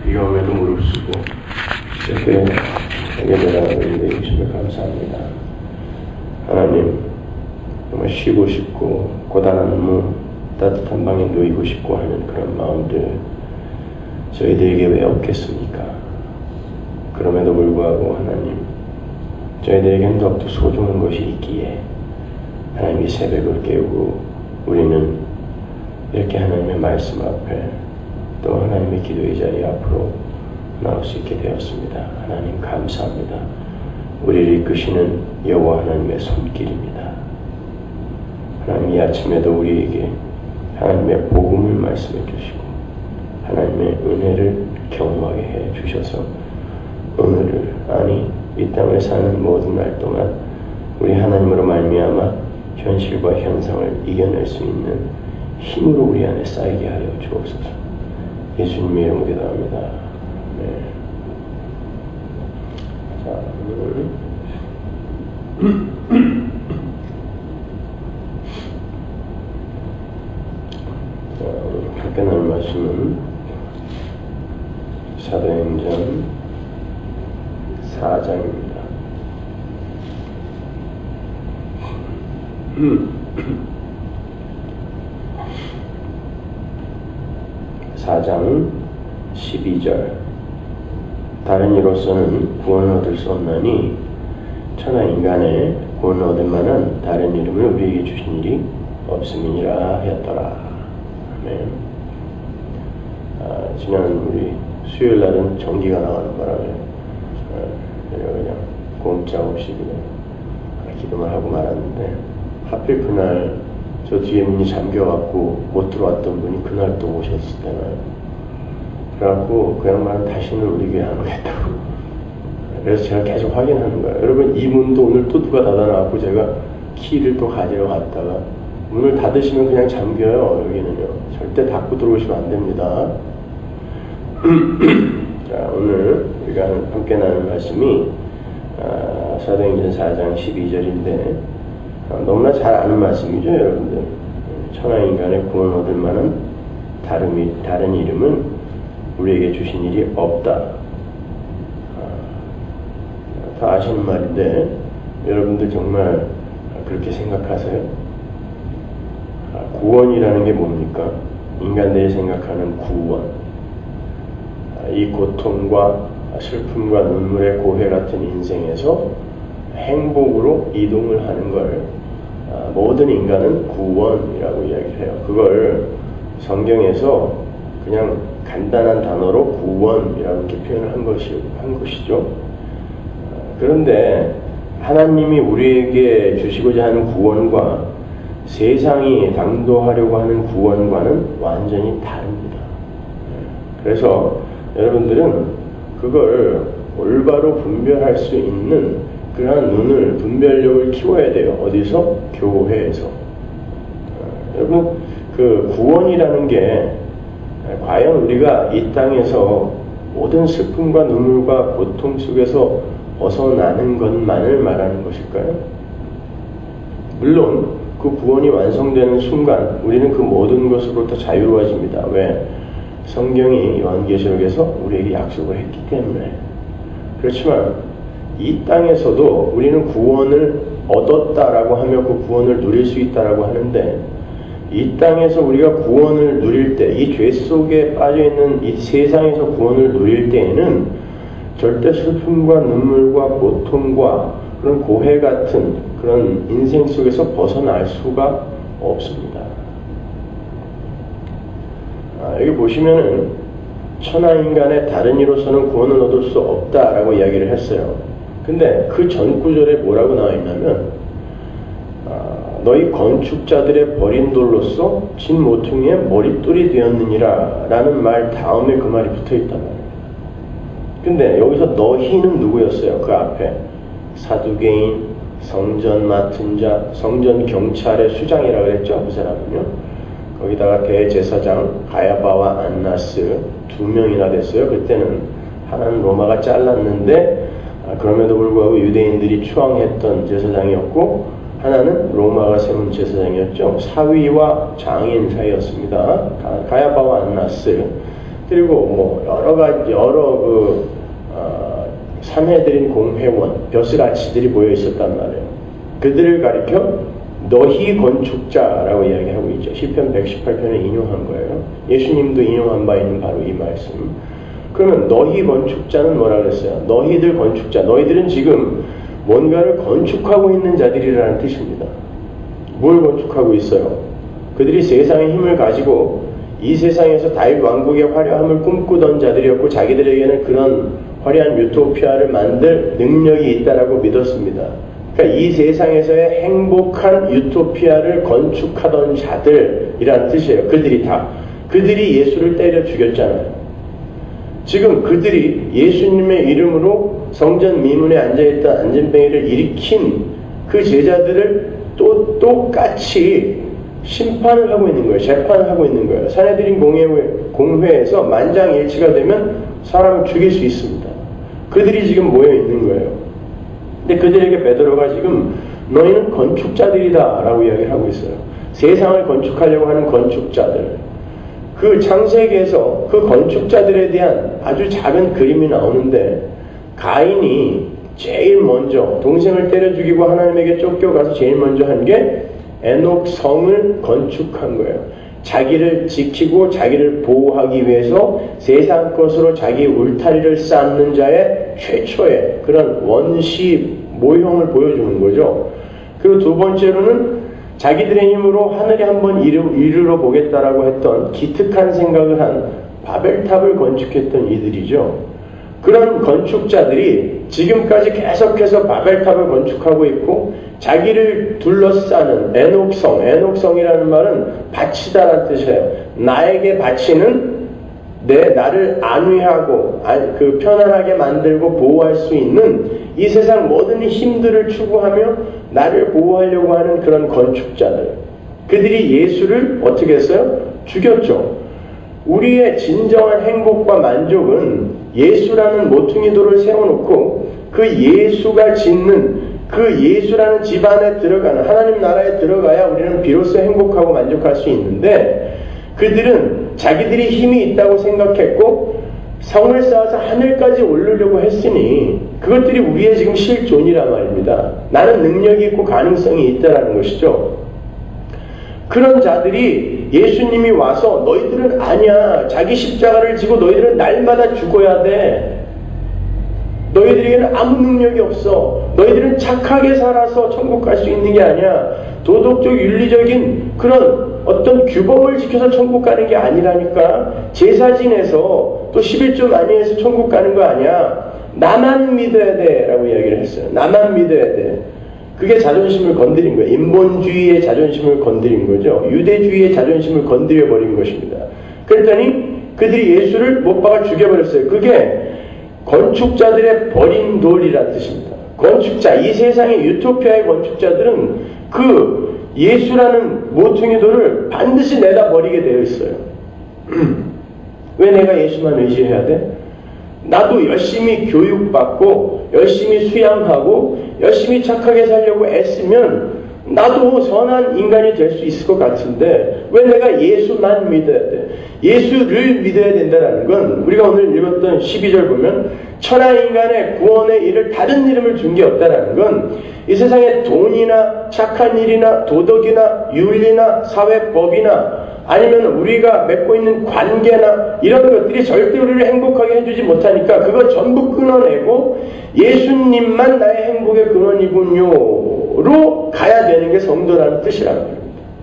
위험에도 무릅쓰고 이렇게 예배당을 인도해 주시며 감사합니다. 하나님, 정말 쉬고 싶고 고단한 몸, 따뜻한 방에 누이고 싶고 하는 그런 마음들 저희들에게 왜 없겠습니까? 그럼에도 불구하고 하나님, 저희들에겐 더욱더 소중한 것이 있기에 하나님이 새벽을 깨우고 우리는 이렇게 하나님의 말씀 앞에 또 하나님의 기도의 자리 앞으로 나올 수 있게 되었습니다. 하나님 감사합니다. 우리를 이끄시는 여호와 하나님의 손길입니다. 하나님 이 아침에도 우리에게 하나님의 복음을 말씀해 주시고 하나님의 은혜를 경험하게 해 주셔서 오늘을 이 땅을 사는 모든 날 동안 우리 하나님으로 말미암아 현실과 현상을 이겨낼 수 있는 힘으로 우리 안에 쌓이게 하여 주옵소서. 예수님의 이름으로 기도합니다. 네. 자, 오늘 함께 나눌 말씀은 사도행전 4장입니다. (4장) 12절 다른 이로서는 구원을 얻을 수 없나니 천하 인간의 구원을 얻을 만한 다른 이름을 우리에게 주신 일이 없음이니라 하였더라. 아멘. 지난 우리 수요일 날은 전기가 나가는 바람에 그냥 꼼짝없이 그냥 기도만 하고 말았는데 하필 그날 저 뒤에 문이 잠겨갖고 못 들어왔던 분이 그날 또 오셨을 때는 그래갖고 그 양반은 다시는 우리 교회 안 오겠다고. 그래서 제가 계속 확인하는 거예요. 여러분 이 문도 오늘 또 누가 닫아놔갖고 제가 키를 또 가지러 갔다가 문을 닫으시면 그냥 잠겨요. 여기는요. 절대 닫고 들어오시면 안 됩니다. 자, 오늘 우리가 함께 나눌 말씀이 사도행전 4장 12절인데 너무나 잘 아는 말씀이죠, 여러분들. 천하 인간의 구원 얻을 만한 다른 이름은 우리에게 주신 일이 없다. 다 아시는 말인데 여러분들 정말 그렇게 생각하세요? 구원이라는 게 뭡니까? 인간들이 생각하는 구원. 이 고통과 슬픔과 눈물의 고해 같은 인생에서 행복으로 이동을 하는 걸 모든 인간은 구원이라고 이야기를 해요. 그걸 성경에서 그냥 간단한 단어로 구원이라고 이렇게 표현을 한 것이죠. 그런데 하나님이 우리에게 주시고자 하는 구원과 세상이 당도하려고 하는 구원과는 완전히 다릅니다. 그래서 여러분들은 그걸 올바로 분별할 수 있는 그러한 눈을, 분별력을 키워야 돼요. 어디서? 교회에서. 여러분, 그 구원이라는 게 과연 우리가 이 땅에서 모든 슬픔과 눈물과 고통 속에서 벗어나는 것만을 말하는 것일까요? 물론 그 구원이 완성되는 순간 우리는 그 모든 것으로부터 자유로워집니다. 왜? 성경이 요한계시록에서 우리에게 약속을 했기 때문에. 그렇지만 이 땅에서도 우리는 구원을 얻었다라고 하며 그 구원을 누릴 수 있다라고 하는데 이 땅에서 우리가 구원을 누릴 때, 이 죄 속에 빠져있는 이 세상에서 구원을 누릴 때에는 절대 슬픔과 눈물과 고통과 그런 고해 같은 그런 인생 속에서 벗어날 수가 없습니다. 여기 보시면은 천하 인간의 다른 이로서는 구원을 얻을 수 없다라고 이야기를 했어요. 근데 그 전 구절에 뭐라고 나와 있냐면 너희 건축자들의 버린 돌로서 진 모퉁이의 머릿돌이 되었느니라 라는 말 다음에 그 말이 붙어있단 말이에요. 근데 여기서 너희는 누구였어요? 그 앞에 사두개인, 성전 맡은 자, 성전 경찰의 수장이라고 그랬죠? 그 사람은요. 거기다가 대제사장 가야바와 안나스 2명이나 됐어요. 그때는 하나는 로마가 잘랐는데 그럼에도 불구하고 유대인들이 추앙했던 제사장이었고 하나는 로마가 세운 제사장이었죠. 사위와 장인 사이였습니다. 가야바와 안나스 그리고 뭐 삼해드린 공회원, 벼슬아치들이 모여 있었단 말이에요. 그들을 가리켜 너희 건축자라고 이야기하고 있죠. 시편 118편에 인용한 거예요. 예수님도 인용한 바 있는 바로 이 말씀. 그러면 너희 건축자는 뭐라 그랬어요? 너희들 건축자. 너희들은 지금 뭔가를 건축하고 있는 자들이라는 뜻입니다. 뭘 건축하고 있어요? 그들이 세상의 힘을 가지고 이 세상에서 다윗 왕국의 화려함을 꿈꾸던 자들이었고 자기들에게는 그런 화려한 유토피아를 만들 능력이 있다라고 믿었습니다. 그러니까 이 세상에서의 행복한 유토피아를 건축하던 자들이라는 뜻이에요. 그들이 예수를 때려 죽였잖아요. 지금 그들이 예수님의 이름으로 성전 미문에 앉아있던 안전뱅이를 일으킨 그 제자들을 또 똑같이 심판을 하고 있는 거예요. 재판을 하고 있는 거예요. 산헤드린 공회에서 만장일치가 되면 사람을 죽일 수 있습니다. 그들이 지금 모여 있는 거예요. 근데 그들에게 베드로가 지금 너희는 건축자들이다 라고 이야기를 하고 있어요. 세상을 건축하려고 하는 건축자들. 그 창세기에서 그 건축자들에 대한 아주 작은 그림이 나오는데 가인이 제일 먼저 동생을 때려 죽이고 하나님에게 쫓겨가서 제일 먼저 한 게 에녹 성을 건축한 거예요. 자기를 지키고 자기를 보호하기 위해서 세상 것으로 자기 울타리를 쌓는 자의 최초의 그런 원시 모형을 보여주는 거죠. 그리고 두 번째로는 자기들의 힘으로 하늘에 한번 이르러 보겠다라고 했던 기특한 생각을 한 바벨탑을 건축했던 이들이죠. 그런 건축자들이 지금까지 계속해서 바벨탑을 건축하고 있고 자기를 둘러싸는 에녹성이라는 말은 바치다라는 뜻이에요. 나에게 바치는 나를 안위하고 편안하게 만들고 보호할 수 있는 이 세상 모든 힘들을 추구하며 나를 보호하려고 하는 그런 건축자들. 그들이 예수를 어떻게 했어요? 죽였죠. 우리의 진정한 행복과 만족은 예수라는 모퉁이 돌을 세워놓고 그 예수가 짓는 그 예수라는 집안에 들어가는 하나님 나라에 들어가야 우리는 비로소 행복하고 만족할 수 있는데 그들은 자기들이 힘이 있다고 생각했고 성을 쌓아서 하늘까지 오르려고 했으니 그것들이 우리의 지금 실존이란 말입니다. 나는 능력이 있고 가능성이 있다라는 것이죠. 그런 자들이 예수님이 와서 너희들은 아니야. 자기 십자가를 지고 너희들은 날마다 죽어야 돼. 너희들에게는 아무 능력이 없어. 너희들은 착하게 살아서 천국 갈 수 있는 게 아니야. 도덕적 윤리적인 그런 어떤 규범을 지켜서 천국 가는 게 아니라니까. 제사 지내서 또 11조 많이 해서 천국 가는 거 아니야. 나만 믿어야 돼 라고 이야기를 했어요. 나만 믿어야 돼. 그게 자존심을 건드린 거예요. 인본주의의 자존심을 건드린 거죠. 유대주의의 자존심을 건드려버린 것입니다. 그랬더니 그들이 예수를 못 박아 죽여버렸어요. 그게 건축자들의 버린 돌이라는 뜻입니다. 건축자, 이 세상의 유토피아의 건축자들은 그 예수라는 모퉁이 돌을 반드시 내다 버리게 되어 있어요. 왜 내가 예수만 의지해야 돼? 나도 열심히 교육받고 열심히 수양하고 열심히 착하게 살려고 애쓰면 나도 선한 인간이 될 수 있을 것 같은데 왜 내가 예수만 믿어야 돼? 예수를 믿어야 된다는 건 우리가 오늘 읽었던 12절 보면 천하인간의 구원의 일을 다른 이름을 준 게 없다는 건 이 세상에 돈이나 착한 일이나 도덕이나 윤리나 사회법이나 아니면 우리가 맺고 있는 관계나 이런 것들이 절대 우리를 행복하게 해주지 못하니까 그거 전부 끊어내고 예수님만 나의 행복의 근원이군요로 가야 되는 게 성도라는 뜻이라는 겁니다.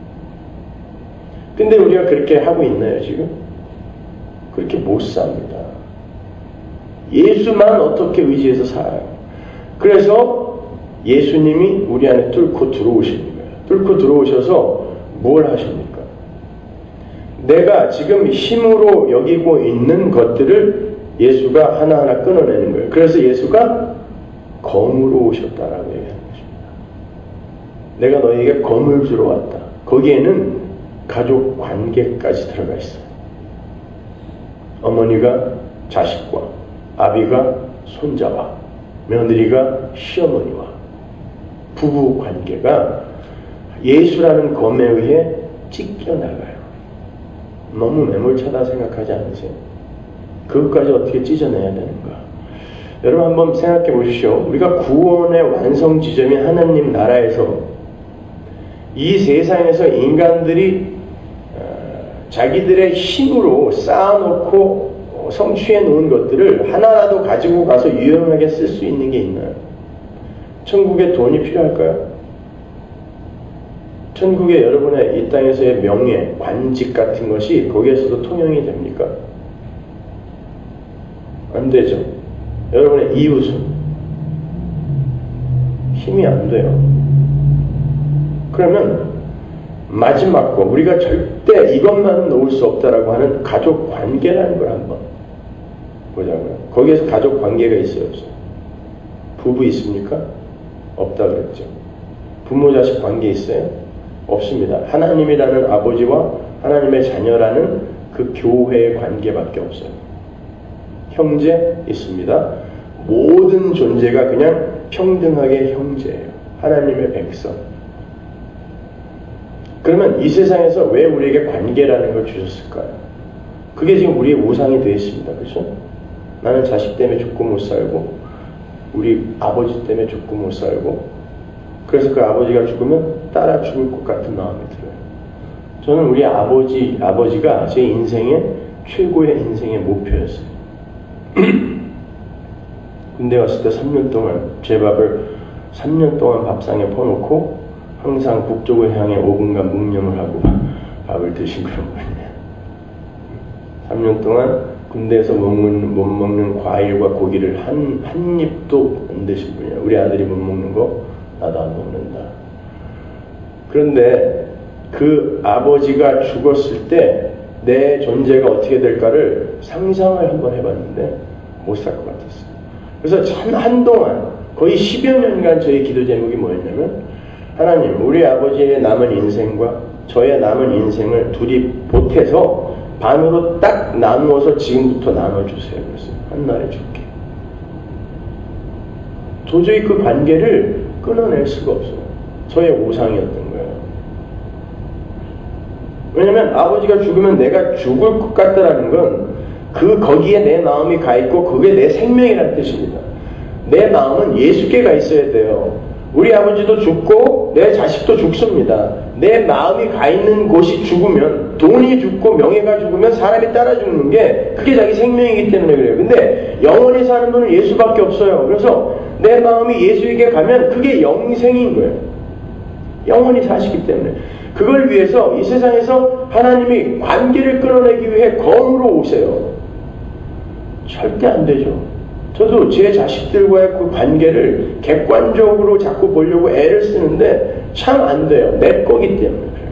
근데 우리가 그렇게 하고 있나요 지금? 그렇게 못 삽니다. 예수만 어떻게 의지해서 살아요. 그래서 예수님이 우리 안에 뚫고 들어오시는 거예요. 뚫고 들어오셔서 뭘 하십니까? 내가 지금 힘으로 여기고 있는 것들을 예수가 하나하나 끊어내는 거예요. 그래서 예수가 검으로 오셨다라고 얘기하는 것입니다. 내가 너희에게 검을 주러 왔다. 거기에는 가족 관계까지 들어가 있어요. 어머니가 자식과, 아비가 손자와, 며느리가 시어머니와, 부부 관계가 예수라는 검에 의해 찢겨나가요. 너무 매몰차다 생각하지 않으세요? 그것까지 어떻게 찢어내야 되는가? 여러분 한번 생각해 보십시오. 우리가 구원의 완성 지점이 하나님 나라에서 이 세상에서 인간들이 자기들의 힘으로 쌓아놓고 성취해 놓은 것들을 하나라도 가지고 가서 유용하게 쓸 수 있는 게 있나요? 천국에 돈이 필요할까요? 천국에 여러분의 이 땅에서의 명예, 관직 같은 것이 거기에서도 통용이 됩니까? 안 되죠. 여러분의 이웃은 힘이 안 돼요. 그러면 마지막 거, 우리가 절대 이것만 놓을 수 없다라고 하는 가족 관계라는 걸 한번 보자고요. 거기에서 가족 관계가 있어요, 없어요? 부부 있습니까? 없다 그랬죠. 부모 자식 관계 있어요? 없습니다. 하나님이라는 아버지와 하나님의 자녀라는 그 교회의 관계밖에 없어요. 형제 있습니다. 모든 존재가 그냥 평등하게 형제예요. 하나님의 백성. 그러면 이 세상에서 왜 우리에게 관계라는 걸 주셨을까요? 그게 지금 우리의 우상이 되어 있습니다. 그렇죠? 나는 자식 때문에 죽고 못 살고 우리 아버지 때문에 죽고 못 살고 그래서 그 아버지가 죽으면 따라 죽을 것 같은 마음이 들어요. 저는 우리 아버지가 제 인생의 최고의 인생의 목표였어요. 군대 갔을 때 3년 동안 제 밥을 3년 동안 밥상에 퍼놓고 항상 북쪽을 향해 5분간 묵념을 하고 밥을 드신 그런 분이에요. 3년 동안 군대에서 못 먹는 과일과 고기를 한 입도 안 드신 분이에요. 우리 아들이 못 먹는 거 나도 안 먹는다. 그런데 그 아버지가 죽었을 때 내 존재가 어떻게 될까를 상상을 한번 해봤는데 못 살 것 같았어요. 그래서 한동안 거의 10여 년간 저의 기도 제목이 뭐였냐면 하나님, 우리 아버지의 남은 인생과 저의 남은 인생을 둘이 보태서 반으로 딱 나누어서 지금부터 나눠주세요. 그랬어요. 한날에 줄게. 도저히 그 관계를 끊어낼 수가 없어요. 저의 우상이었던 거예요. 왜냐면 아버지가 죽으면 내가 죽을 것 같다라는 건 거기에 내 마음이 가 있고 그게 내 생명이라는 뜻입니다. 내 마음은 예수께 가 있어야 돼요. 우리 아버지도 죽고 내 자식도 죽습니다. 내 마음이 가 있는 곳이 죽으면 돈이 죽고 명예가 죽으면 사람이 따라 죽는 게 그게 자기 생명이기 때문에 그래요. 근데 영원히 사는 분은 예수밖에 없어요. 그래서 내 마음이 예수에게 가면 그게 영생인 거예요. 영원히 사시기 때문에. 그걸 위해서 이 세상에서 하나님이 관계를 끊어내기 위해 검으로 오세요. 절대 안 되죠. 저도 제 자식들과의 그 관계를 객관적으로 자꾸 보려고 애를 쓰는데 참 안 돼요. 내 거기 때문에 그래요.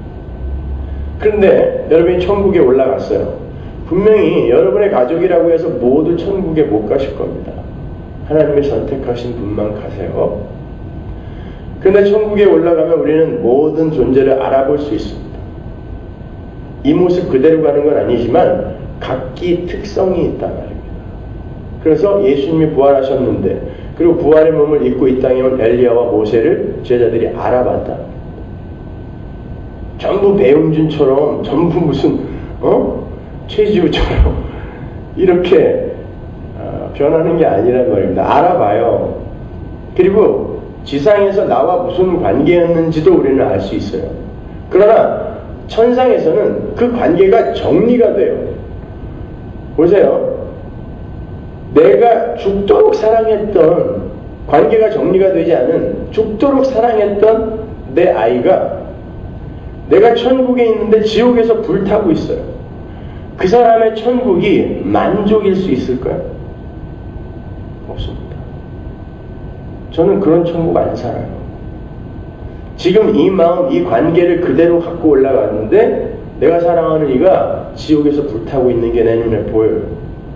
그런데 여러분이 천국에 올라갔어요. 분명히 여러분의 가족이라고 해서 모두 천국에 못 가실 겁니다. 하나님이 선택하신 분만 가세요. 그런데 천국에 올라가면 우리는 모든 존재를 알아볼 수 있습니다. 이 모습 그대로 가는 건 아니지만 각기 특성이 있단 말입니다. 그래서 예수님이 부활하셨는데 그리고 부활의 몸을 입고 이 땅에 온 엘리야와 모세를 제자들이 알아봤다. 전부 배용준처럼 전부 무슨 최지우처럼 이렇게 변하는 게 아니란 말입니다. 알아봐요. 그리고 지상에서 나와 무슨 관계였는지도 우리는 알 수 있어요. 그러나 천상에서는 그 관계가 정리가 돼요. 보세요. 내가 죽도록 사랑했던 관계가 정리가 되지 않은 죽도록 사랑했던 내 아이가 내가 천국에 있는데 지옥에서 불타고 있어요. 그 사람의 천국이 만족일 수 있을까요? 없습니다. 저는 그런 천국 안 살아요. 지금 이 마음, 이 관계를 그대로 갖고 올라갔는데 내가 사랑하는 이가 지옥에서 불타고 있는 게 내 눈에 보여요.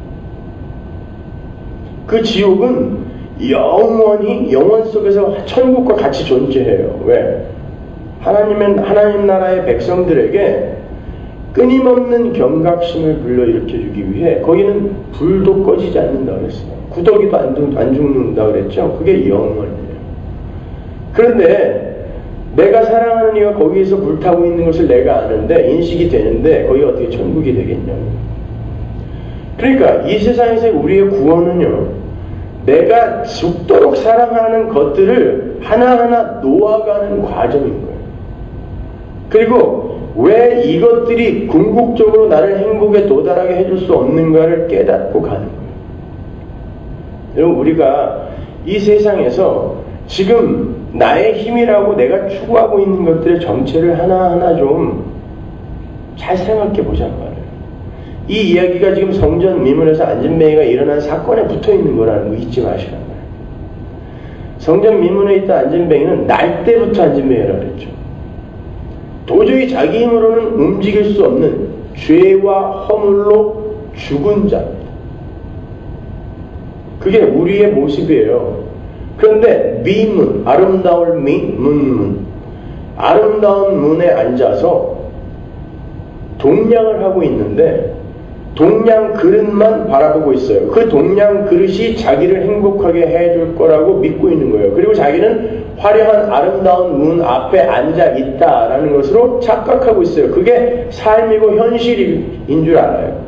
그 지옥은 영원히 영원 속에서 천국과 같이 존재해요. 왜? 하나님 나라의 백성들에게 끊임없는 경각심을 불러일으켜주기 위해 거기는 불도 꺼지지 않는다고 그랬어요. 구더기도 안 죽는다고 그랬죠. 그게 영원이에요. 그런데 내가 사랑하는 이가 거기에서 불타고 있는 것을 내가 아는데 인식이 되는데 거기가 어떻게 천국이 되겠냐고. 그러니까 이 세상에서 우리의 구원은요, 내가 죽도록 사랑하는 것들을 하나하나 놓아가는 과정인 거예요. 그리고 왜 이것들이 궁극적으로 나를 행복에 도달하게 해줄 수 없는가를 깨닫고 가는 거예요. 여러분, 우리가 이 세상에서 지금 나의 힘이라고 내가 추구하고 있는 것들의 정체를 하나하나 좀 잘 생각해 보자는 말이에요. 이 이야기가 지금 성전 미문에서 안진뱅이가 일어난 사건에 붙어 있는 거라는 거 잊지 마시란 말이에요. 성전 미문에 있던 안진뱅이는 날 때부터 안진뱅이라고 그랬죠. 도저히 자기 힘으로는 움직일 수 없는 죄와 허물로 죽은 자입니다. 그게 우리의 모습이에요. 그런데 미문, 아름다운 문, 아름다운 문에 앉아서 동냥을 하고 있는데 동냥 그릇만 바라보고 있어요. 그 동냥 그릇이 자기를 행복하게 해줄 거라고 믿고 있는 거예요. 그리고 자기는 화려한 아름다운 문 앞에 앉아 있다라는 것으로 착각하고 있어요. 그게 삶이고 현실인 줄 알아요.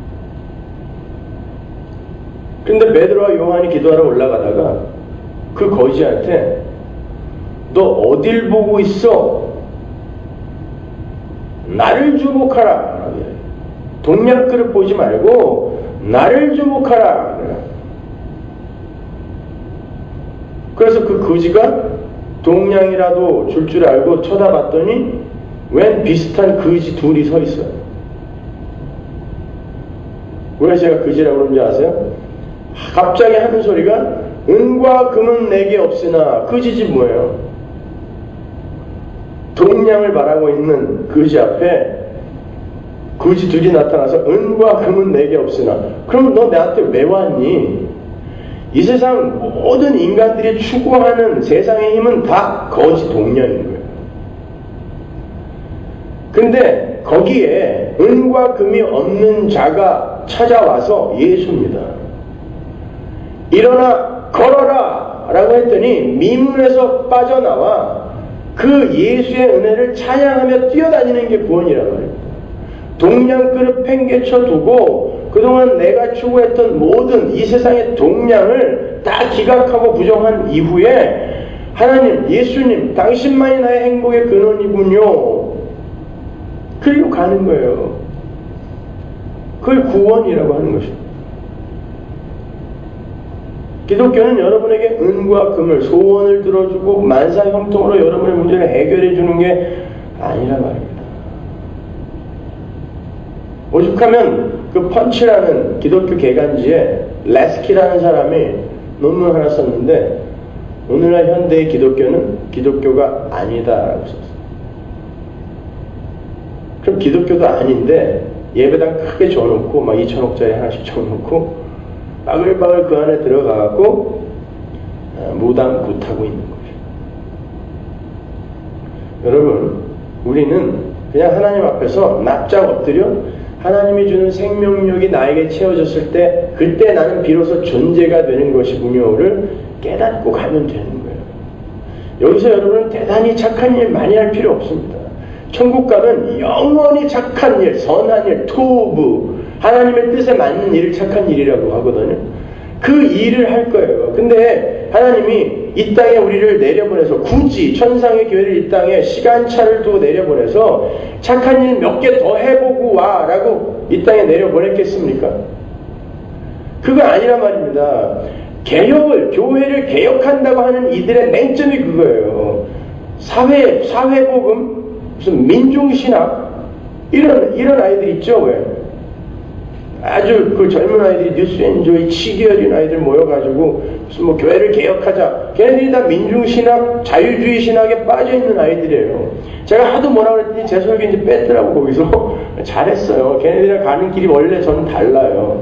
근데 베드로와 요한이 기도하러 올라가다가 그 거지한테 너 어딜 보고 있어? 나를 주목하라. 동냥 그릇 보지 말고 나를 주목하라. 그래서 그 거지가 동냥이라도 줄 알고 쳐다봤더니 웬 비슷한 거지 둘이 서 있어요. 왜 제가 거지라고 그런지 아세요? 갑자기 하는 소리가 은과 금은 내게 없으나 거지지 뭐예요? 동냥을 바라고 있는 거지 앞에 거지 둘이 나타나서 은과 금은 내게 없으나 그럼 너 나한테 왜 왔니? 이 세상 모든 인간들이 추구하는 세상의 힘은 다 거지 동냥인 거예요. 근데 거기에 은과 금이 없는 자가 찾아와서 예수입니다. 일어나 걸어라 라고 했더니 미문에서 빠져나와 그 예수의 은혜를 찬양하며 뛰어다니는 게 구원이란 말입니다. 동냥 그릇 팽개쳐 두고 그동안 내가 추구했던 모든 이 세상의 동냥을 다 기각하고 부정한 이후에 하나님, 예수님, 당신만이 나의 행복의 근원이군요. 그리고 가는 거예요. 그걸 구원이라고 하는 것입니다. 기독교는 여러분에게 은과 금을, 소원을 들어주고 만사 형통으로 여러분의 문제를 해결해 주는 게 아니란 말입니다. 오죽하면 그 펀치라는 기독교 개간지에 레스키라는 사람이 논문 하나 썼는데 오늘날 현대의 기독교는 기독교가 아니다라고 썼어요. 그럼 기독교도 아닌데 예배당 크게 줘놓고 막 2,000억짜리 하나씩 줘놓고 바글바글 그 안에 들어가고 무당 굿하고 있는 거죠. 여러분, 우리는 그냥 하나님 앞에서 납작 엎드려 하나님이 주는 생명력이 나에게 채워졌을 때 그때 나는 비로소 존재가 되는 것이군요를 깨닫고 가면 되는 거예요. 여기서 여러분은 대단히 착한 일 많이 할 필요 없습니다. 천국 가면 영원히 착한 일, 선한 일, 토부, 하나님의 뜻에 맞는 일을 착한 일이라고 하거든요. 그 일을 할 거예요. 근데 하나님이 이 땅에 우리를 내려보내서 굳이 천상의 교회를 이 땅에 시간차를 두고 내려보내서 착한 일 몇 개 더 해보고 와 라고 이 땅에 내려보냈겠습니까? 그거 아니란 말입니다. 교회를 개혁한다고 하는 이들의 맹점이 그거예요. 사회복음, 무슨 민중신학, 이런 아이들 있죠, 왜? 아주 그 젊은 아이들이 뉴스엔조이 치기 어린 아이들 모여가지고 무슨 뭐 교회를 개혁하자. 걔네들이 다 민중신학, 자유주의 신학에 빠져있는 아이들이에요. 제가 하도 뭐라 그랬더니 제 설교 이제 뺐더라고 거기서. 잘했어요. 걔네들이랑 가는 길이 원래 저는 달라요.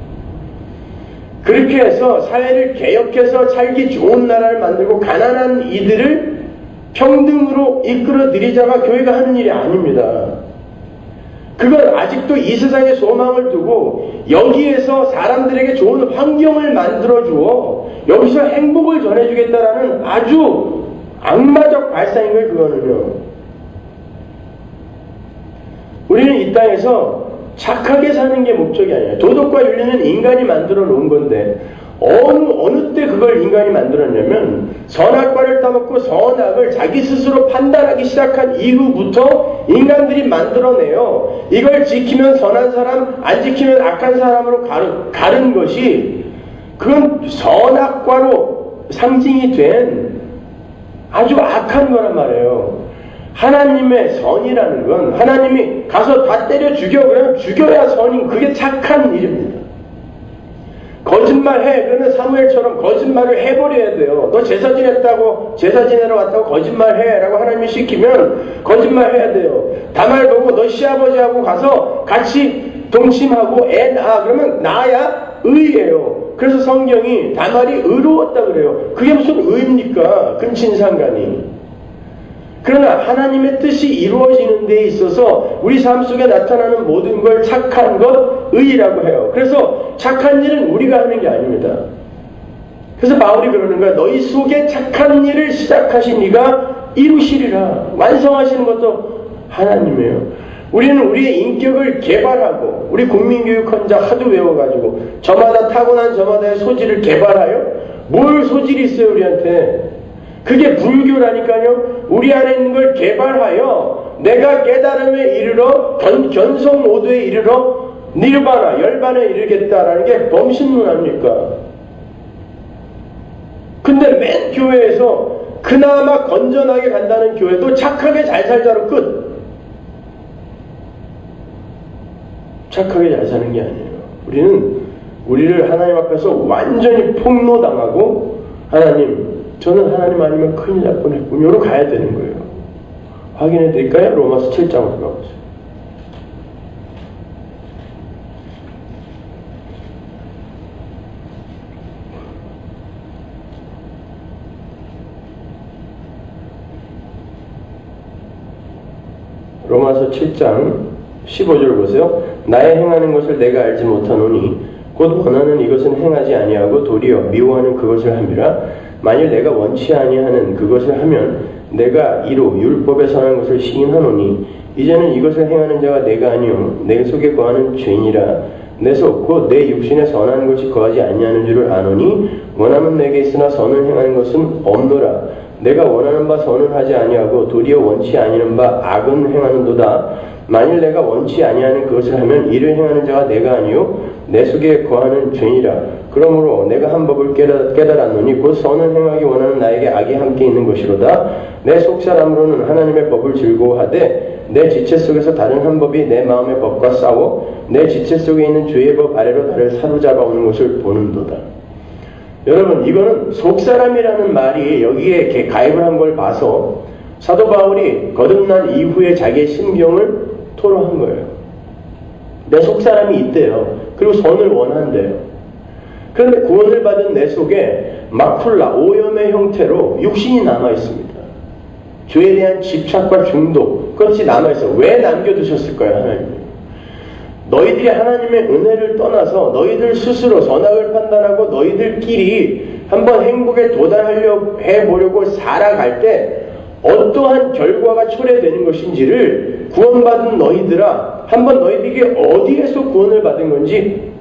그렇게 해서 사회를 개혁해서 살기 좋은 나라를 만들고 가난한 이들을 평등으로 이끌어들이자가 교회가 하는 일이 아닙니다. 그건 아직도 이 세상에 소망을 두고 여기에서 사람들에게 좋은 환경을 만들어주어 여기서 행복을 전해주겠다라는 아주 악마적 발상인 거예요. 그거는요. 우리는 이 땅에서 착하게 사는 게 목적이 아니에요. 도덕과 윤리는 인간이 만들어 놓은 건데 어느 때 그걸 인간이 만들었냐면 선악과를 따먹고 선악을 자기 스스로 판단하기 시작한 이후부터 인간들이 만들어내요. 이걸 지키면 선한 사람, 안 지키면 악한 사람으로 가른 것이 그건 선악과로 상징이 된 아주 악한 거란 말이에요. 하나님의 선이라는 건 하나님이 가서 다 때려 죽여 그러면 죽여야 선인 그게 착한 일입니다. 거짓말해 그러면 사무엘처럼 거짓말을 해버려야 돼요. 너 제사 지냈다고 제사 지내러 왔다고 거짓말해 라고 하나님이 시키면 거짓말해야 돼요. 다말 보고 너 시아버지하고 가서 같이 동침하고 애 낳아 그러면 낳아야 의예요. 그래서 성경이 다말이 의로웠다 그래요. 그게 무슨 의입니까? 근친상간이. 그러나 하나님의 뜻이 이루어지는 데 있어서 우리 삶 속에 나타나는 모든 걸 착한 것, 의라고 해요. 그래서 착한 일은 우리가 하는 게 아닙니다. 그래서 바울이 그러는 거야. 너희 속에 착한 일을 시작하신 이가 이루시리라. 완성하시는 것도 하나님이에요. 우리는 우리의 인격을 개발하고 우리 국민교육 헌자 하도 외워가지고 저마다 타고난 저마다의 소질을 개발하여 뭘 소질이 있어요 우리한테. 그게 불교라니까요. 우리 안에 있는 걸 개발하여 내가 깨달음에 이르러 견성 오도에 이르러 니르바나 열반에 이르겠다라는 게 범신문 아닙니까? 근데 맨 교회에서 그나마 건전하게 간다는 교회도 착하게 잘 살자로 끝. 착하게 잘 사는 게 아니에요. 우리를 하나님 앞에서 완전히 폭로당하고 하나님 저는 하나님 아니면 큰일 날 뻔했군요로 가야 되는 거예요. 확인해 드릴까요? 로마서 7장으로 가보세요. 로마서 7장 15절 보세요. 나의 행하는 것을 내가 알지 못하노니 곧 원하는 이것은 행하지 아니하고 도리어 미워하는 그것을 함이라. 만일 내가 원치 아니하는 그것을 하면 내가 이로 율법에 선한 것을 시인하노니 이제는 이것을 행하는 자가 내가 아니요 내 속에 거하는 죄인이라. 내 속 곧 내 육신에 선한 것이 거하지 아니하는 줄을 아노니 원함은 내게 있으나 선을 행하는 것은 없노라. 내가 원하는 바 선을 하지 아니하고 도리어 원치 아니하는 바 악은 행하는도다. 만일 내가 원치 아니하는 그것을 하면 이를 행하는 자가 내가 아니요 내 속에 거하는 죄이라. 그러므로 내가 한 법을 깨달았노니 곧 선을 행하기 원하는 나에게 악이 함께 있는 것이로다. 내 속사람으로는 하나님의 법을 즐거워하되 내 지체 속에서 다른 한 법이 내 마음의 법과 싸워 내 지체 속에 있는 죄의 법 아래로 나를 사로잡아 오는 것을 보는도다. 여러분 이거는 속사람이라는 말이 여기에 이렇게 가입을 한 걸 봐서 사도 바울이 거듭난 이후에 자기의 심경을 토로한 거예요. 내 속사람이 있대요. 그리고 선을 원한대요. 그런데 구원을 받은 내 속에 마쿨라, 오염의 형태로 육신이 남아있습니다. 죄에 대한 집착과 중독, 그것이 남아있어요. 왜 남겨두셨을까요, 하나님? 너희들이 하나님의 은혜를 떠나서 너희들 스스로 선악을 판단하고 너희들끼리 한번 행복에 도달하려 해보려고 살아갈 때 어떠한 결과가 초래되는 것인지를 구원받은 너희들아, 한번 너희들이 어디에서 구원을 받은 건지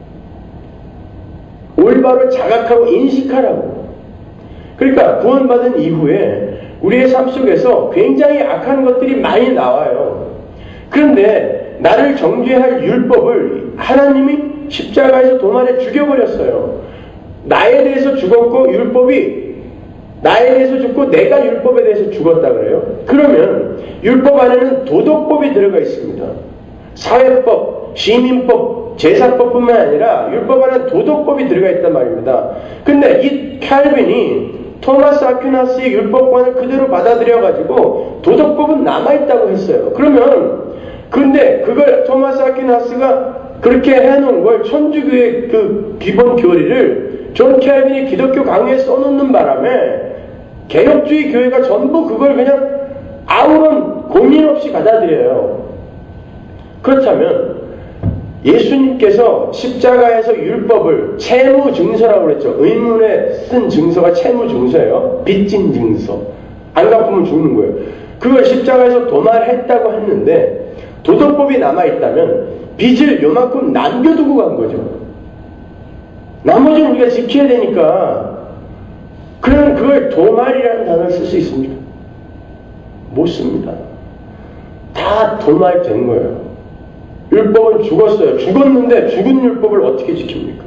올바로 자각하고 인식하라고. 그러니까 구원받은 이후에 우리의 삶 속에서 굉장히 악한 것들이 많이 나와요. 그런데 나를 정죄할 율법을 하나님이 십자가에서 도말에 죽여버렸어요. 나에 대해서 죽었고 율법이 나에 대해서 죽고 내가 율법에 대해서 죽었다 그래요. 그러면 율법 안에는 도덕법이 들어가 있습니다. 사회법, 시민법, 제사법뿐만 아니라 율법 안에 도덕법이 들어가 있단 말입니다. 근데 이 칼빈이 토마스 아퀴나스의 율법관을 그대로 받아들여가지고 도덕법은 남아있다고 했어요. 근데 그걸 토마스 아퀴나스가 그렇게 해놓은 걸 천주교의 그 기본 교리를 존 캘빈이 기독교 강의에 써놓는 바람에 개혁주의 교회가 전부 그걸 그냥 아무런 고민 없이 받아들여요. 그렇다면 예수님께서 십자가에서 율법을 채무증서라고 그랬죠. 의문에 쓴 증서가 채무증서예요. 빚진 증서. 안 갚으면 죽는 거예요. 그걸 십자가에서 도말했다고 했는데 도덕법이 남아있다면 빚을 요만큼 남겨두고 간 거죠. 나머지는 우리가 지켜야 되니까. 그러면 그걸 도말이라는 단어를 쓸 수 있습니까? 못 씁니다. 다 도말된 거예요. 율법은 죽었어요. 죽었는데 죽은 율법을 어떻게 지킵니까?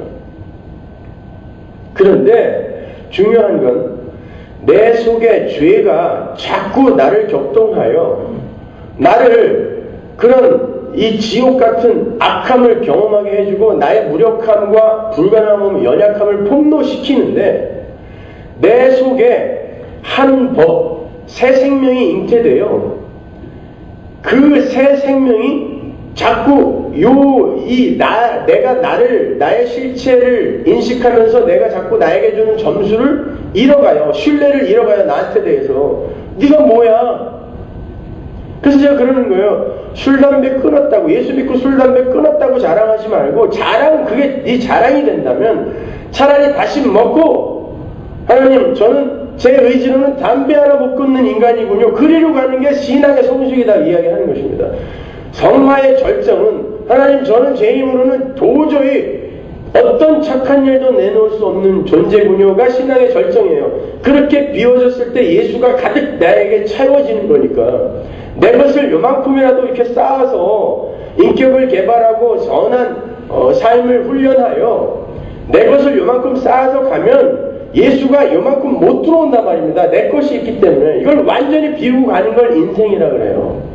그런데 중요한 건 내 속에 죄가 자꾸 나를 격동하여 나를 그런 이 지옥 같은 악함을 경험하게 해주고 나의 무력함과 불가능함, 연약함을 폭로시키는데 내 속에 한 법, 새 생명이 잉태되어 그 새 생명이 자꾸 내가 나의 실체를 인식하면서 내가 자꾸 나에게 주는 점수를 잃어가요. 신뢰를 잃어가요. 나한테 대해서. 네가 뭐야? 그래서 제가 그러는 거예요. 술, 담배 끊었다고, 예수 믿고 술, 담배 끊었다고 자랑하지 말고, 그게 네 자랑이 된다면 차라리 다시 먹고, 하나님, 저는 제 의지로는 담배 하나 못 끊는 인간이군요. 그리로 가는 게 신앙의 성숙이다 이야기하는 것입니다. 성화의 절정은 하나님 저는 제 힘으로는 도저히 어떤 착한 일도 내놓을 수 없는 존재군요가 신앙의 절정이에요. 그렇게 비워졌을 때 예수가 가득 나에게 채워지는 거니까 내 것을 요만큼이라도 이렇게 쌓아서 인격을 개발하고 선한 삶을 훈련하여 내 것을 요만큼 쌓아서 가면 예수가 요만큼 못 들어온단 말입니다. 내 것이 있기 때문에. 이걸 완전히 비우고 가는 걸 인생이라 그래요.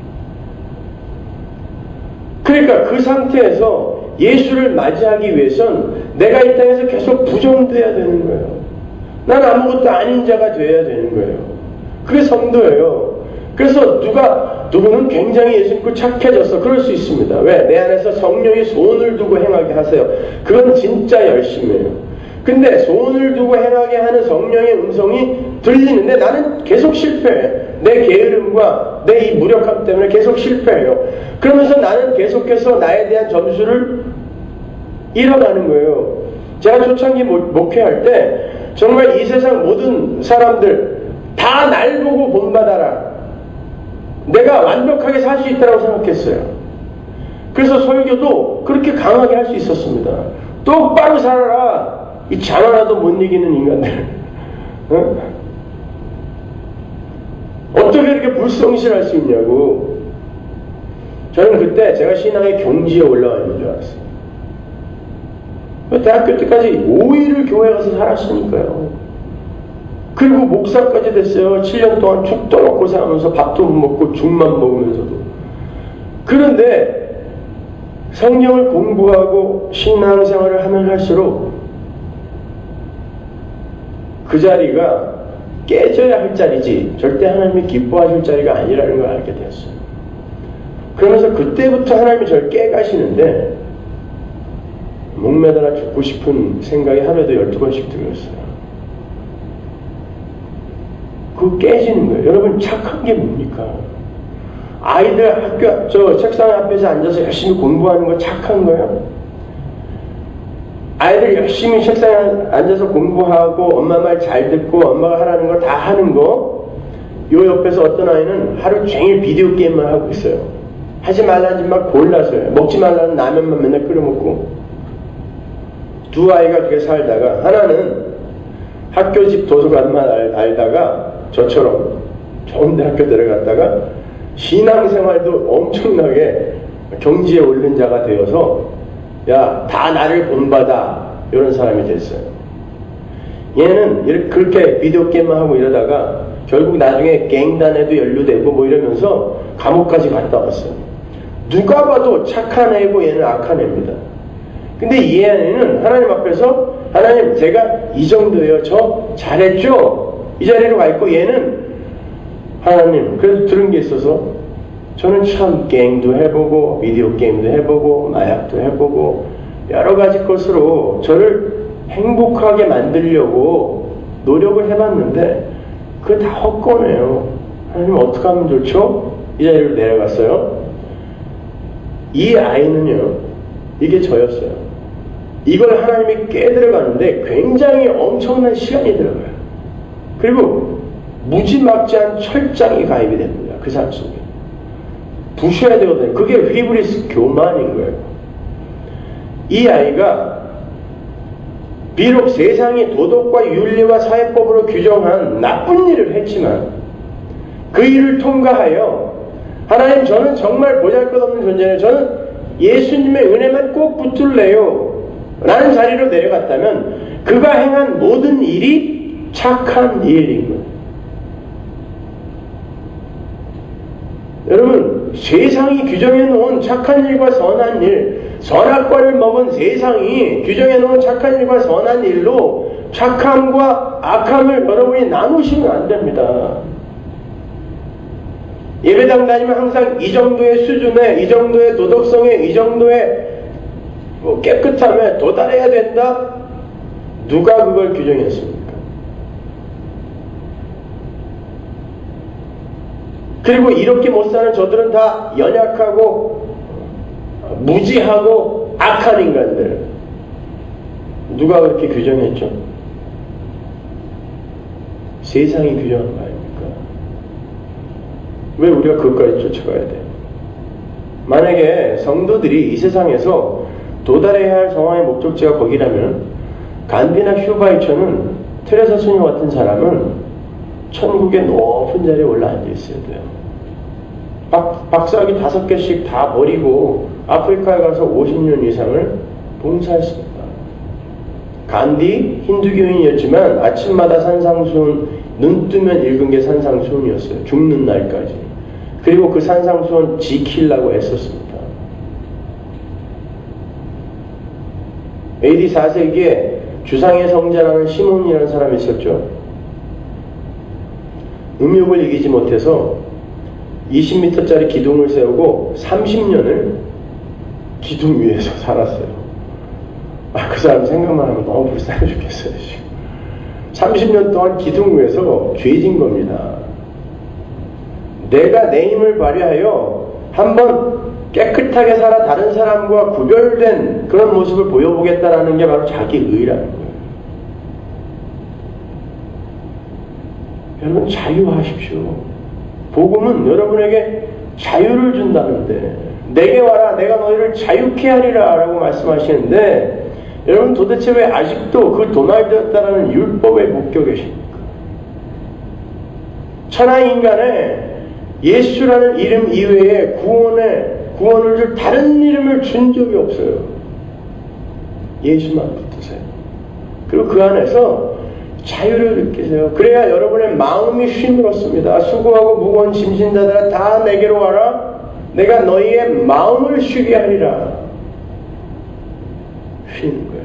그러니까 그 상태에서 예수를 맞이하기 위해선 내가 이 땅에서 계속 부정돼야 되는 거예요. 난 아무것도 아닌 자가 돼야 되는 거예요. 그게 성도예요. 그래서 누구는 굉장히 예수 믿고 착해졌어. 그럴 수 있습니다. 왜? 내 안에서 성령이 손을 두고 행하게 하세요. 그건 진짜 열심이에요. 근데 손을 두고 행하게 하는 성령의 음성이 들리는데 나는 계속 실패해. 내 게으름과 내 이 무력함 때문에 계속 실패해요. 그러면서 나는 계속해서 나에 대한 점수를 잃어가는 거예요. 제가 초창기 목회할 때 정말 이 세상 모든 사람들 다 날 보고 본받아라. 내가 완벽하게 살 수 있다고 생각했어요. 그래서 설교도 그렇게 강하게 할 수 있었습니다. 똑바로 살아라. 이 잠 하나도 못 이기는 인간들. 어떻게 이렇게 불성실할 수 있냐고. 저는 그때 제가 신앙의 경지에 올라와 있는 줄 알았어요. 대학교 때까지 5일을 교회 가서 살았으니까요. 그리고 목사까지 됐어요. 7년 동안 죽도 먹고 살면서 밥도 못 먹고 죽만 먹으면서도. 그런데 성경을 공부하고 신앙생활을 하면 할수록 그 자리가 깨져야 할 자리지 절대 하나님이 기뻐하실 자리가 아니라는 걸 알게 되었어요. 그러면서 그때부터 하나님이 저를 깨가시는데 목매달아 죽고 싶은 생각이 하루에도 12번씩 들었어요. 그거 깨지는 거예요. 여러분 착한 게 뭡니까? 아이들 책상 앞에서 앉아서 열심히 공부하는 거 착한 거예요? 아이들 열심히 책상에 앉아서 공부하고 엄마 말 잘 듣고 엄마가 하라는 거 다 하는 거, 요 옆에서 어떤 아이는 하루 종일 비디오 게임만 하고 있어요. 하지 말라는 짓만 골라서 해요. 먹지 말라는 라면만 맨날 끓여 먹고. 두 아이가 그렇게 살다가 하나는 학교 집 도서관만 알다가 저처럼 좋은 대학교 들어갔다가 신앙생활도 엄청나게 경지에 오른 자가 되어서 야, 다 나를 본받아. 이런 사람이 됐어요. 얘는 이렇게 그렇게 비디오 게임만 하고 이러다가 결국 나중에 갱단에도 연루되고 뭐 이러면서 감옥까지 갔다 왔어요. 누가 봐도 착한 애고 얘는 악한 애입니다. 근데 이 애는 하나님 앞에서 하나님 제가 이 정도예요. 저 잘했죠? 이 자리로 가 있고 얘는 하나님 그래도 들은 게 있어서 저는 참 게임도 해보고 비디오 게임도 해보고 마약도 해보고 여러 가지 것으로 저를 행복하게 만들려고 노력을 해봤는데 그게 다 헛거네요. 하나님 어떻게 하면 좋죠? 이 자리로 내려갔어요. 이 아이는요, 이게 저였어요. 이걸 하나님이 깨들어가는데 굉장히 엄청난 시간이 들어가요. 그리고 무지막지한 철장이 가입이 됩니다. 그 사람 속에. 부셔야 되거든요. 그게 히브리스 교만인 거예요. 이 아이가 비록 세상이 도덕과 윤리와 사회법으로 규정한 나쁜 일을 했지만 그 일을 통과하여 하나님, 저는 정말 보잘것없는 존재예요. 저는 예수님의 은혜만 꼭 붙들래요 라는 자리로 내려갔다면 그가 행한 모든 일이 착한 일인 거예요. 여러분, 세상이 규정해 놓은 착한 일과 선한 일, 선악과를 먹은 세상이 규정해 놓은 착한 일과 선한 일로 착함과 악함을 여러분이 나누시면 안 됩니다. 예배당 다니면 항상 이 정도의 수준에, 이 정도의 도덕성에, 이 정도의 깨끗함에 도달해야 된다? 누가 그걸 규정했습니까? 그리고 이렇게 못 사는 저들은 다 연약하고 무지하고 악한 인간들. 누가 그렇게 규정했죠? 세상이 규정한 거 아닙니까? 왜 우리가 그것까지 쫓아가야 돼? 만약에 성도들이 이 세상에서 도달해야 할 상황의 목적지가 거기라면 간디나 휴바이처는 테레사 스님 같은 사람은 천국의 높은 자리에 올라 앉아 있어야 돼요. 박사학위 5개씩 다 버리고 아프리카에 가서 50년 이상을 봉사했습니다. 간디 힌두교인이었지만 아침마다 산상수훈, 눈 뜨면 읽은 게 산상수훈이었어요. 죽는 날까지. 그리고 그 산상수훈 지키려고 애썼습니다. AD 4세기에 주상의 성자라는 시몬이라는 사람이 있었죠. 음욕을 이기지 못해서 20m짜리 기둥을 세우고 30년을 기둥 위에서 살았어요. 그 사람 생각만 하면 너무 불쌍해 죽겠어요. 지금. 30년 동안 기둥 위에서 죄진 겁니다. 내가 내 힘을 발휘하여 한번 깨끗하게 살아 다른 사람과 구별된 그런 모습을 보여보겠다라는 게 바로 자기 의라는 거예요. 여러분, 자유하십시오. 복음은 여러분에게 자유를 준다는데, 내게 와라, 내가 너희를 자유케 하리라 라고 말씀하시는데, 여러분 도대체 왜 아직도 그 도날드였다라는 율법에 묶여 계십니까? 천하의 인간에 예수라는 이름 이외에 구원을 줄 다른 이름을 준 적이 없어요. 예수만 붙드세요. 그리고 그 안에서 자유를 느끼세요. 그래야 여러분의 마음이 쉼을 얻습니다. 수고하고 무거운 짐진 자들아 다 내게로 와라. 내가 너희의 마음을 쉬게 하리라. 쉬는 거예요.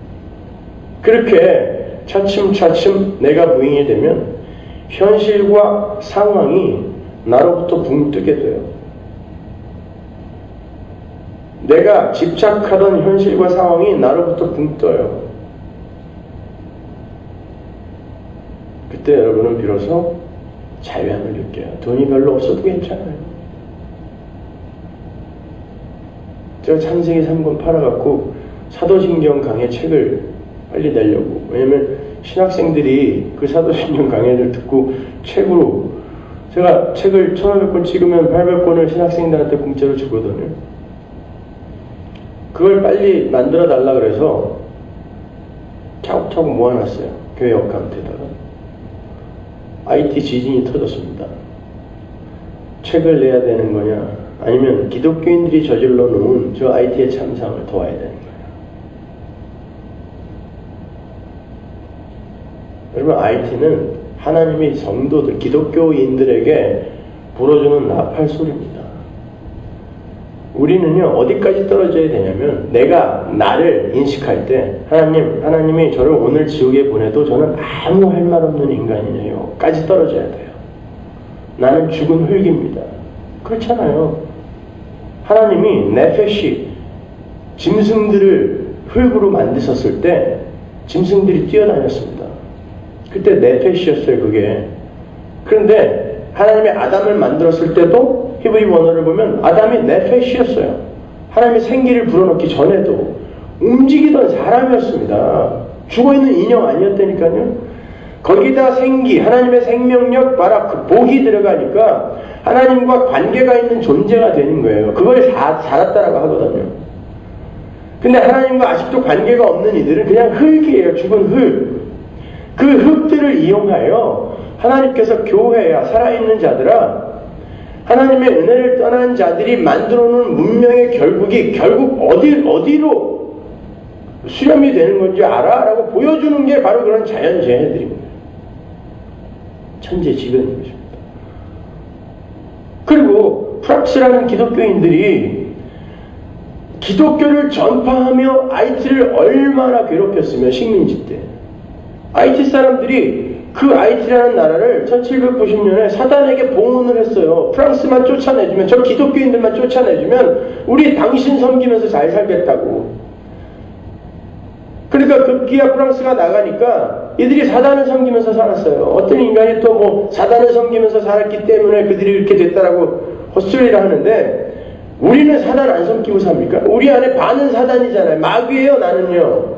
그렇게 차츰차츰 내가 부인이 되면 현실과 상황이 나로부터 붕뜨게 돼요. 내가 집착하던 현실과 상황이 나로부터 붕떠요. 그때 여러분은 비로소 자유함을 느껴요. 돈이 별로 없어도 괜찮아요. 제가 창세기 3권 팔아갖고 사도신경 강의 책을 빨리 내려고. 왜냐면 신학생들이 그 사도신경 강의를 듣고 책으로, 제가 책을 1500권 찍으면 800권을 신학생들한테 공짜로 주거든요. 그걸 빨리 만들어 달라 그래서 차곡차곡 모아놨어요. 교회 어카운트에다가. IT 지진이 터졌습니다. 책을 내야 되는 거냐, 아니면 기독교인들이 저질러 놓은 저 IT의 참상을 도와야 되는 거냐. 여러분, IT는 하나님이 성도들, 기독교인들에게 불어주는 나팔소리입니다. 우리는요, 어디까지 떨어져야 되냐면, 내가 나를 인식할 때, 하나님이 저를 오늘 지옥에 보내도 저는 아무 할 말 없는 인간이네요. 까지 떨어져야 돼요. 나는 죽은 흙입니다. 그렇잖아요. 하나님이 네페시, 짐승들을 흙으로 만드셨을 때, 짐승들이 뛰어다녔습니다. 그때 네페시였어요, 그게. 그런데 하나님이 아담을 만들었을 때도 히브리 원어를 보면 아담이 네페시였어요. 하나님이 생기를 불어넣기 전에도 움직이던 사람이었습니다. 죽어있는 인형 아니었다니까요. 거기다 생기, 하나님의 생명력, 바라 그 복이 들어가니까 하나님과 관계가 있는 존재가 되는 거예요. 그걸 살았다라고 하거든요. 근데 하나님과 아직도 관계가 없는 이들은 그냥 흙이에요. 죽은 흙. 그 흙들을 이용하여 하나님께서 교회야, 살아있는 자들아, 하나님의 은혜를 떠난 자들이 만들어놓은 문명의 결국 어디로 수렴이 되는 건지 알아? 라고 보여주는 게 바로 그런 자연재해들입니다. 천재지변인 것입니다. 그리고 프락스라는 기독교인들이 기독교를 전파하며 IT를 얼마나 괴롭혔으며 식민지 때 IT 사람들이 그 IT라는 나라를 1790년에 사단에게 봉헌을 했어요. 프랑스만 쫓아내주면, 저 기독교인들만 쫓아내주면 우리 당신 섬기면서 잘 살겠다고. 그러니까 급기야 프랑스가 나가니까 이들이 사단을 섬기면서 살았어요. 어떤 인간이 또 뭐 사단을 섬기면서 살았기 때문에 그들이 이렇게 됐다라고 헛소리를 하는데, 우리는 사단 안 섬기고 삽니까? 우리 안에 반은 사단이잖아요. 마귀예요, 나는요.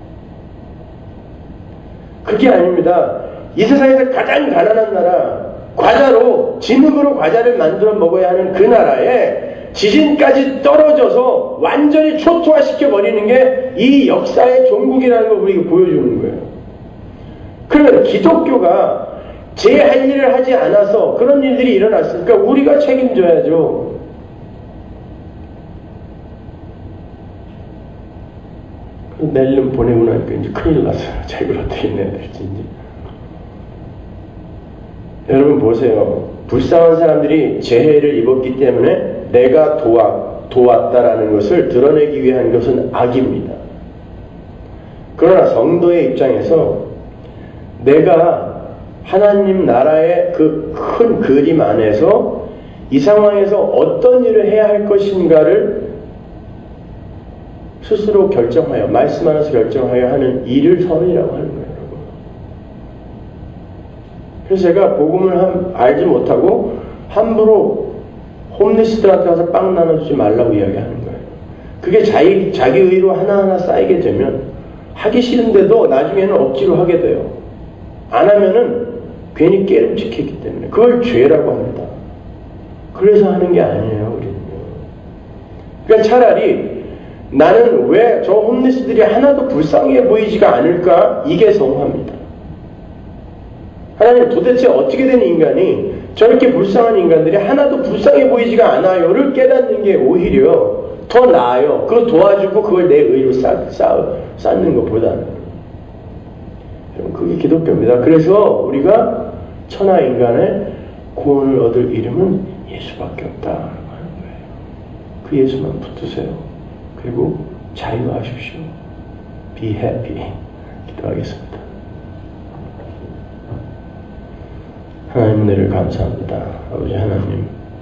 그게 아닙니다. 이 세상에서 가장 가난한 나라, 과자로, 진흙으로 과자를 만들어 먹어야 하는 그 나라에 지진까지 떨어져서 완전히 초토화시켜버리는 게 이 역사의 종국이라는 걸 우리에게 보여주는 거예요. 그러면 기독교가 제 할 일을 하지 않아서 그런 일들이 일어났으니까 우리가 책임져야죠. 낼름 보내고 나니까 이제 큰일 났어요. 자기를 어떻게 내야 될지 이제. 여러분 보세요. 불쌍한 사람들이 재해를 입었기 때문에 내가 도왔다라는 것을 드러내기 위한 것은 악입니다. 그러나 성도의 입장에서 내가 하나님 나라의 그 큰 그림 안에서 이 상황에서 어떤 일을 해야 할 것인가를 스스로 결정하여, 말씀 안에서 결정하여 하는 일을 선이라고 하는 거예요. 그래서 제가 복음을 알지 못하고 함부로 홈리스들한테 가서 빵 나눠주지 말라고 이야기하는 거예요. 그게 자기 의로 하나하나 쌓이게 되면 하기 싫은데도 나중에는 억지로 하게 돼요. 안 하면은 괜히 깨름직했기 때문에 그걸 죄라고 합니다. 그래서 하는 게 아니에요, 우리는요. 그러니까 차라리 나는 왜 저 홈리스들이 하나도 불쌍해 보이지가 않을까? 이게 성화입니다. 하나님 도대체 어떻게 된 인간이 저렇게 불쌍한 인간들이 하나도 불쌍해 보이지가 않아요를 깨닫는 게 오히려 더 나아요. 그거 도와주고 그걸 내 의로 쌓는 것보다는. 그게 기독교입니다. 그래서 우리가 천하 인간의 구원을 얻을 이름은 예수밖에 없다라고 하는 거예요. 그 예수만 붙드세요. 그리고 자유하십시오. Be happy. 기도하겠습니다. 하나님 은혜를 감사합니다. 아버지 하나님,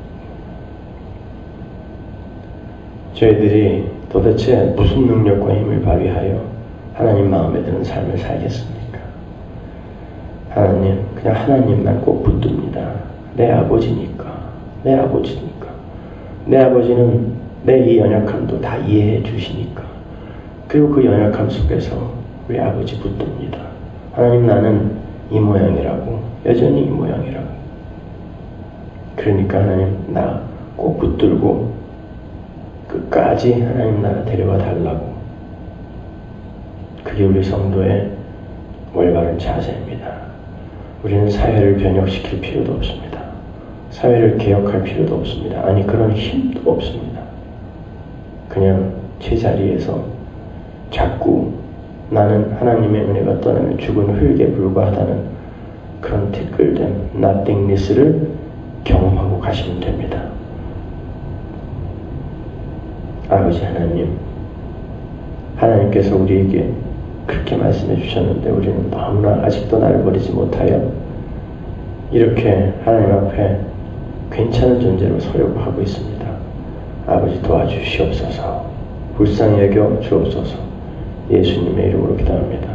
저희들이 도대체 무슨 능력과 힘을 발휘하여 하나님 마음에 드는 삶을 살겠습니까? 하나님, 그냥 하나님만 꼭 붙듭니다. 내 아버지니까. 내 아버지는 내 이 연약함도 다 이해해 주시니까. 그리고 그 연약함 속에서 우리 아버지 붙듭니다. 하나님, 나는 이 모양이라고, 여전히 이 모양이라고. 그러니까 하나님, 나 꼭 붙들고 끝까지 하나님 나라 데려가 달라고. 그게 우리 성도의 올바른 자세입니다. 우리는 사회를 변혁시킬 필요도 없습니다. 사회를 개혁할 필요도 없습니다. 아니, 그런 힘도 없습니다. 그냥 제자리에서 자꾸 나는 하나님의 은혜가 떠나면 죽은 흙에 불과하다는 그런 티끌된 nothingness를 경험하고 가시면 됩니다. 아버지 하나님, 하나님께서 우리에게 그렇게 말씀해 주셨는데 우리는 너무나 아직도 나를 버리지 못하여 이렇게 하나님 앞에 괜찮은 존재로 서려고 하고 있습니다. 아버지 도와주시옵소서. 불쌍히 여겨 주옵소서. 예수님의 이름으로 기도합니다.